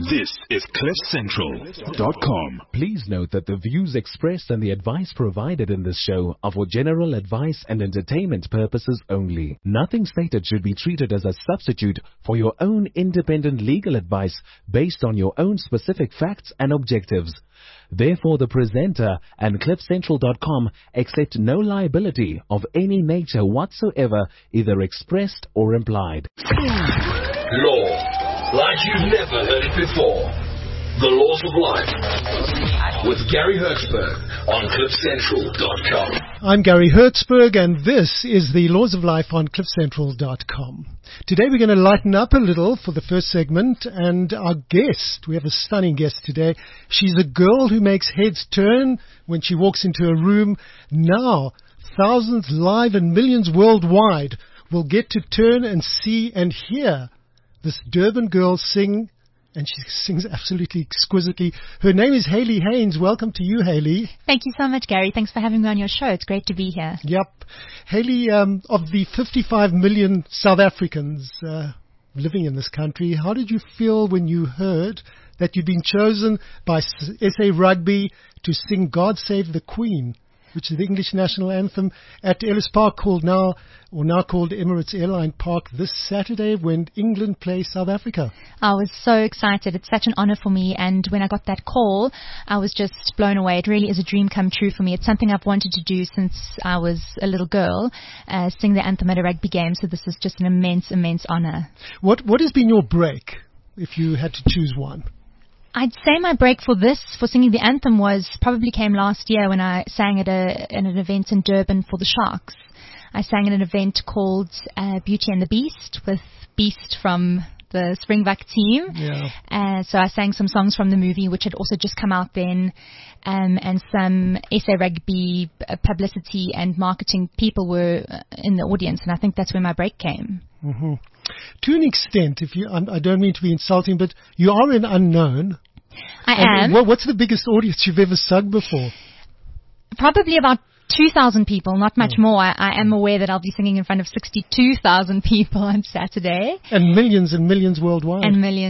This is CliffCentral.com. Please note that the views expressed and the advice provided in this show are for general advice and entertainment purposes only. Nothing stated should be treated as a substitute for your own independent legal advice based on your own specific facts and objectives. Therefore, the presenter and CliffCentral.com accept no liability of any nature whatsoever, either expressed or implied. Law, like you've never heard it before. The Laws of Life with Gary Hertzberg on CliffCentral.com. I'm Gary Hertzberg, and this is the Laws of Life on CliffCentral.com. Today we're going to lighten up a little for the first segment, and our guest, we have a stunning guest today. She's a girl who makes heads turn when she walks into a room. Now, thousands live and millions worldwide will get to turn and see and hear this Durban girl sing, and she sings absolutely exquisitely. Her name is Hayley Haynes. Welcome to you, Hayley. Thank you so much, Gary. Thanks for having me on your show. It's great to be here. Yep. Hayley, of the 55 million South Africans living in this country, how did you feel when you heard that you'd been chosen by SA Rugby to sing God Save the Queen, which is the English national anthem, at Ellis Park, now called Emirates Airline Park, this Saturday when England plays South Africa? I was so excited. It's such an honor for me. And when I got that call, I was just blown away. It really is a dream come true for me. It's something I've wanted to do since I was a little girl, sing the anthem at a rugby game. So this is just an immense, immense honor. What has been your break, if you had to choose one? I'd say my break for singing the anthem probably came last year when I sang at an event in Durban for the Sharks. I sang at an event called Beauty and the Beast with Beast from the Springbok team. Yeah. So I sang some songs from the movie, which had also just come out then, and some SA Rugby publicity and marketing people were in the audience, and I think that's where my break came. Mm-hmm. To an extent, I don't mean to be insulting, but you are an unknown. I am. What's the biggest audience you've ever sung before? Probably about 2,000 people, not much more. I am aware that I'll be singing in front of 62,000 people on Saturday. And millions worldwide.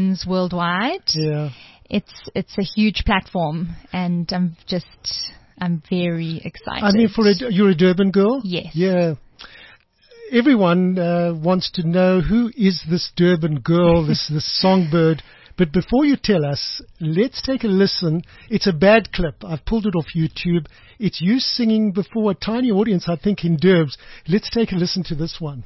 Yeah. It's a huge platform, and I'm very excited. I mean, you're a Durban girl? Yes. Yeah. Everyone wants to know, who is this Durban girl, this songbird? But before you tell us, let's take a listen. It's a bad clip. I've pulled it off YouTube. It's you singing before a tiny audience, I think, in Durbs. Let's take a listen to this one.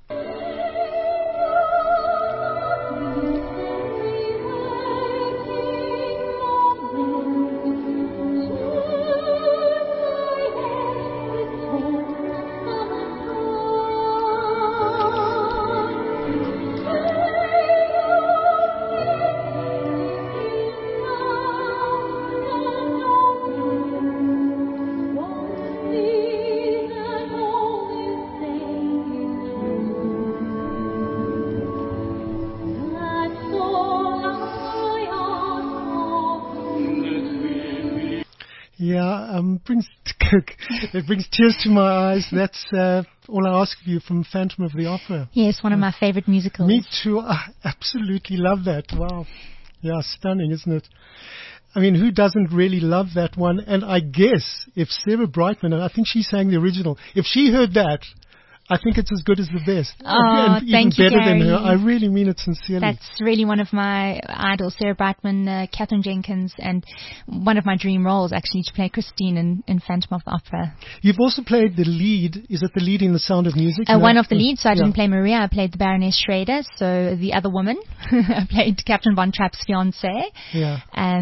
It brings tears to my eyes. That's All I Ask of You from Phantom of the Opera. Yes, one of my favorite musicals. Me too. I absolutely love that. Wow. Yeah, stunning, isn't it? I mean, who doesn't really love that one? And I guess if Sarah Brightman, I think she sang the original, if she heard that, I think it's as good as the best. Oh, and thank even you, better Gary. than her. I really mean it sincerely. That's really one of my idols, Sarah Brightman, Catherine Jenkins, and one of my dream roles, actually, to play Christine in Phantom of the Opera. You've also played the lead. Is it the lead in The Sound of Music? One of the leads, so I didn't play Maria. I played the Baroness Schrader, so the other woman. I played Captain Von Trapp's fiancée. Yeah.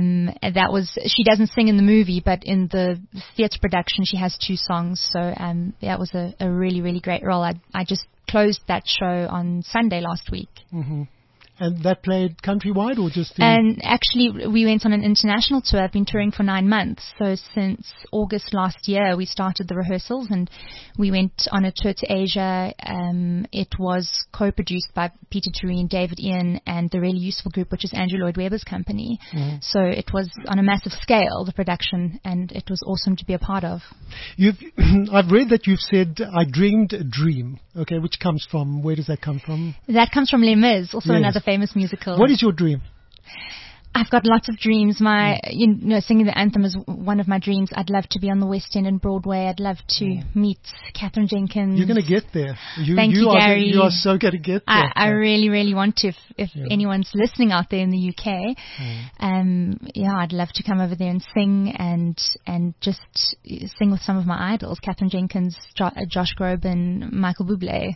She doesn't sing in the movie, but in the theatre production, she has 2 songs. So that was a really, really great role. I just closed that show on Sunday last week. Mm-hmm. And that played countrywide or just in... And actually, we went on an international tour. I've been touring for 9 months. So since August last year, we started the rehearsals and we went on a tour to Asia. It was co-produced by Peter Tureen, David Ian, and the Really Useful Group, which is Andrew Lloyd Webber's company. Mm-hmm. So it was on a massive scale, the production, and it was awesome to be a part of. I've read that you've said, I dreamed a dream. Okay, which comes from, where does that come from? That comes from Les Mis, also yes. another famous musical. What is your dream? I've got lots of dreams. Singing the anthem is one of my dreams. I'd love to be on the West End and Broadway. I'd love to meet Catherine Jenkins. You're going to get there. Thank you, Gary. You are so going to get there. I really, really want to. If anyone's listening out there in the UK, I'd love to come over there and sing and just sing with some of my idols, Catherine Jenkins, Josh Groban, Michael Bublé.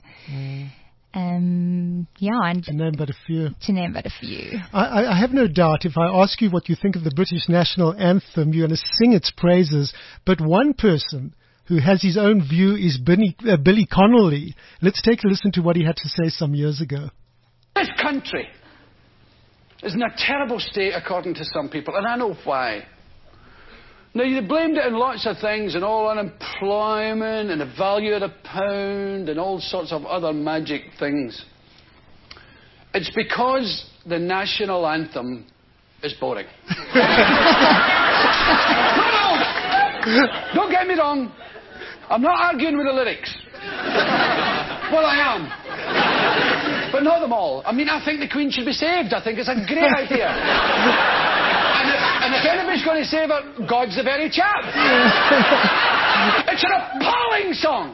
And to name but a few. I have no doubt if I ask you what you think of the British national anthem, you're going to sing its praises. But one person who has his own view is Billy Connolly. Let's take a listen to what he had to say some years ago. This country is in a terrible state according to some people, and I know why. Now, you blamed it on lots of things, and all unemployment, and the value of the pound, and all sorts of other magic things. It's because the national anthem is boring. No, don't get me wrong. I'm not arguing with the lyrics. Well, I am. But not them all. I mean, I think the Queen should be saved. I think it's a great idea. And if anybody's going to save her, God's the very chap. It's an appalling song.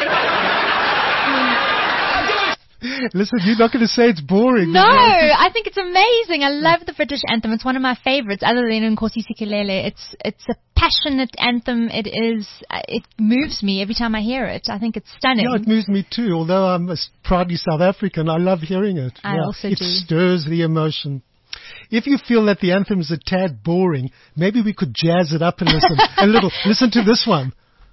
Listen, you're not going to say it's boring. No, I think it's amazing. I love the British anthem. It's one of my favorites, other than Nkosi Sikelel. It's a passionate anthem. It moves me every time I hear it. I think it's stunning. Yeah, it moves me too. Although I'm a proudly South African, I love hearing it. I also do. It stirs the emotion. If you feel that the anthem is a tad boring, maybe we could jazz it up and listen a little. Listen to this one.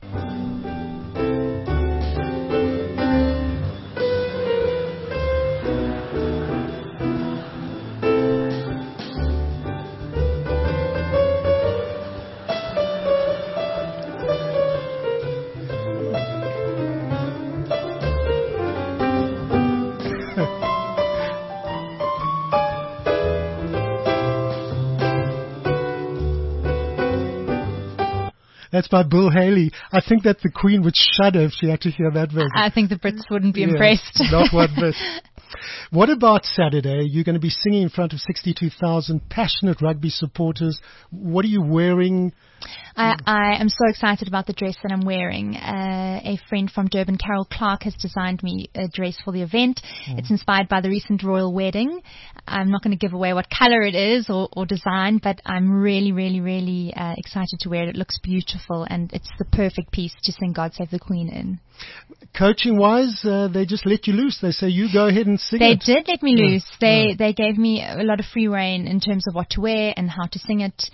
That's by Bill Haley. I think that the Queen would shudder if she had to hear that version. I think the Brits wouldn't be impressed. Not one bit. What about Saturday? You're going to be singing in front of 62,000 passionate rugby supporters. What are you wearing? I am so excited about the dress that I'm wearing. A friend from Durban, Carol Clark, has designed me a dress for the event. It's inspired by the recent royal wedding. I'm not going to give away what color it is or design, but I'm really, really, really excited to wear it. It looks beautiful, and it's the perfect piece to sing God Save the Queen in. Coaching-wise, they just let you loose. They say, you go ahead and sing They it. did let me loose. They gave me a lot of free rein in terms of what to wear and how to sing it.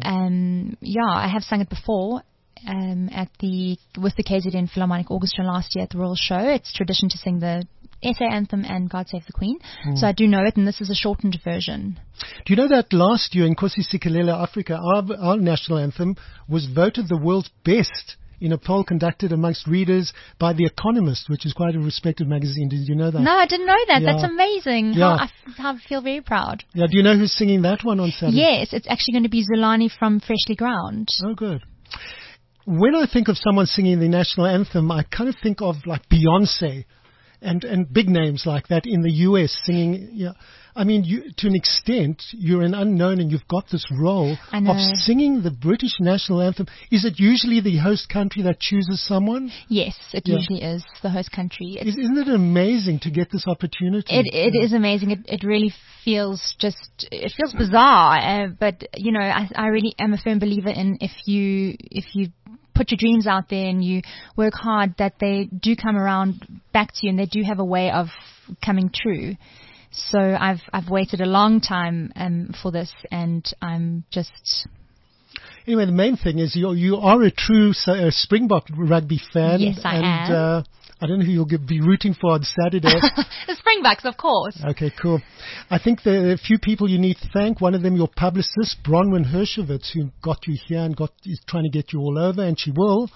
I have sung it before with the KZN Philharmonic Orchestra last year at the Royal Show. It's tradition to sing the SA anthem and God Save the Queen. So I do know it, and this is a shortened version. Do you know that last year in Nkosi Sikelel Africa, our national anthem was voted the world's best in a poll conducted amongst readers by The Economist, which is quite a respected magazine. Did you know that? No, I didn't know that. Yeah. That's amazing. Yeah. I feel very proud. Yeah. Do you know who's singing that one on Saturday? Yes, it's actually going to be Zulani from Freshly Ground. Oh, good. When I think of someone singing the national anthem, I kind of think of like Beyonce and big names like that in the US singing. Yeah. I mean, to an extent, you're an unknown and you've got this role of singing the British national anthem. Is it usually the host country that chooses someone? Yes, it usually is the host country. Isn't it amazing to get this opportunity? It is amazing. It really feels bizarre. But, you know, I really am a firm believer in if you put your dreams out there and you work hard, that they do come around back to you and they do have a way of coming true. So I've waited a long time for this, and I'm just... Anyway, the main thing is you are a true Springbok rugby fan. Yes, I am. I don't know who you'll be rooting for on Saturday. The Springboks, of course. Okay, cool. I think there are a few people you need to thank. One of them, your publicist, Bronwyn Hershowitz, who got you here and is trying to get you all over, and she will.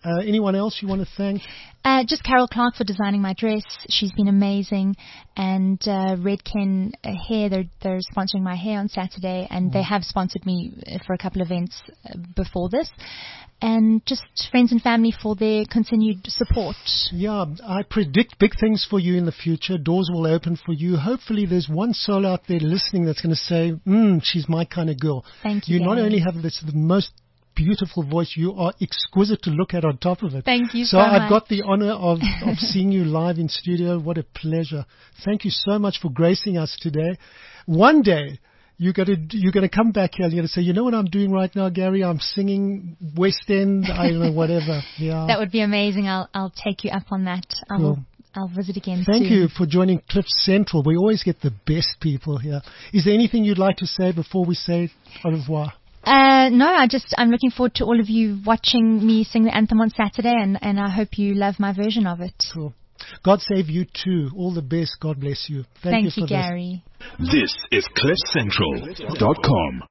Anyone else you want to thank? Just Carol Clark for designing my dress. She's been amazing. And Red Ken Hair, they're sponsoring my hair on Saturday, and they have sponsored me for a couple of events before this. And just friends and family for their continued support. Yeah, I predict big things for you in the future. Doors will open for you. Hopefully there's one soul out there listening that's going to say, she's my kind of girl. Thank you, You not Gary. only have the most beautiful voice, you are exquisite to look at on top of it. Thank you so so I've much. got the honor of seeing you live in studio. What a pleasure. Thank you so much for gracing us today. One day, you're going to come back here and you're going to say, you know what I'm doing right now, Gary? I'm singing West End, I don't know, whatever. Yeah. That would be amazing. I'll take you up on that. I'll visit again soon. Thank you for joining Cliff Central. We always get the best people here. Is there anything you'd like to say before we say au revoir? No, I'm looking forward to all of you watching me sing the anthem on Saturday, and I hope you love my version of it. Cool. God save you too. All the best. God bless you. Thank you for Gary. This is CliffCentral.com.